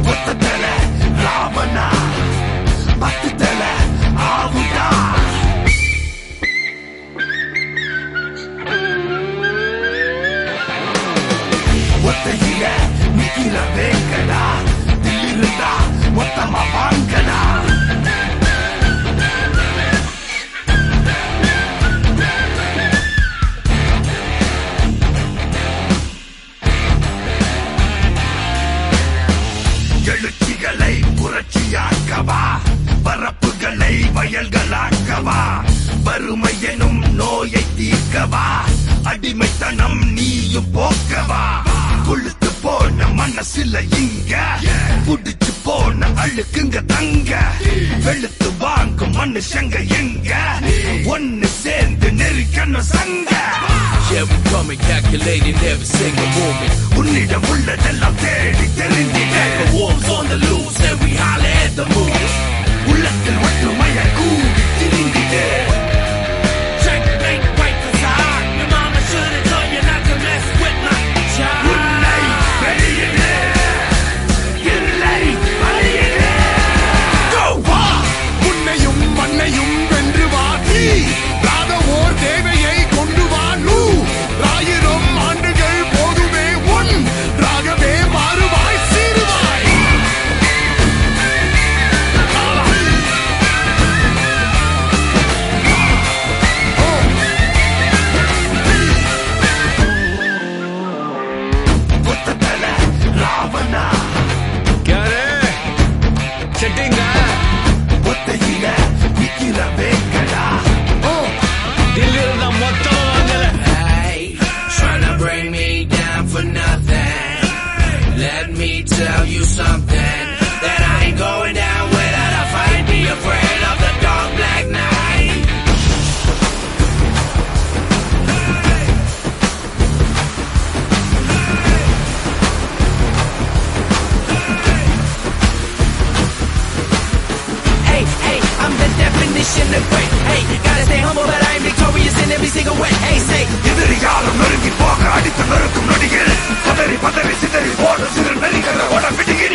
ஒத்ததல ராவணா பத்துதல ஆவுடா ஒத்தையில நிக்கிற வேங்கடா தில்லிருந்தா மொத்தமா வாங்கடா எழுச்சிகளை புரட்சியாக்கவா பரப்புகளை வயல்களாக்கவா வறுமை எனும் நோயை தீர்க்கவா அடிமைத்தனம் நீயும் போக்கவா கொழுத்து போன மனசுல இங்க புடிச்சு போன அழுக்குங்க தங்க வெளுத்து வாங்கும் மனுஷங்க எங்க ஒன்னு சேர்ந்து நெருக்கணும் சங்க. Yeah, we coming calculating every single moment. உன்னிடம் உள்ளதெல்லாம் தேடி தெரிந்திட The wolves on the loose and we holler at the moon. உள்ளத்தில் ஒற்றுமைய கூடி திரிந்திட Checkmate, right beside. Your mama should've told you not to mess with my child. உன்னை வெளியிடு இல்லை வழியிடு. Go! வா உன்னையும் மண்ணையும் வென்று வாடி ராதவோர் தேவையை கொண்டு வா நூ 1000 ஆண்டுகள் போதுமே உன் ராகவே மாறுவாய் சீருவாய். ஒத்ததல ராவணா செட்டிங்க ஒத்தையில நிக்கிற வேங்கடா தில்லிருந்தா மொத்தமா வாங்கல. Hey, tryna bring me down for nothing. Let me tell you something that I ain't going down without a fight. Be afraid of the dark black night. Hey, I'm the definition of great. Hey, gotta stay humble, but I am victorious in every single way. Hey, say, எதிரியாலும் நெருங்கி போக அடித்து நொறுக்கும் நொடியில் பதறி பதறி சிதறி போடும் சிறு நெறிகளை ஓட விடுகிறேன்.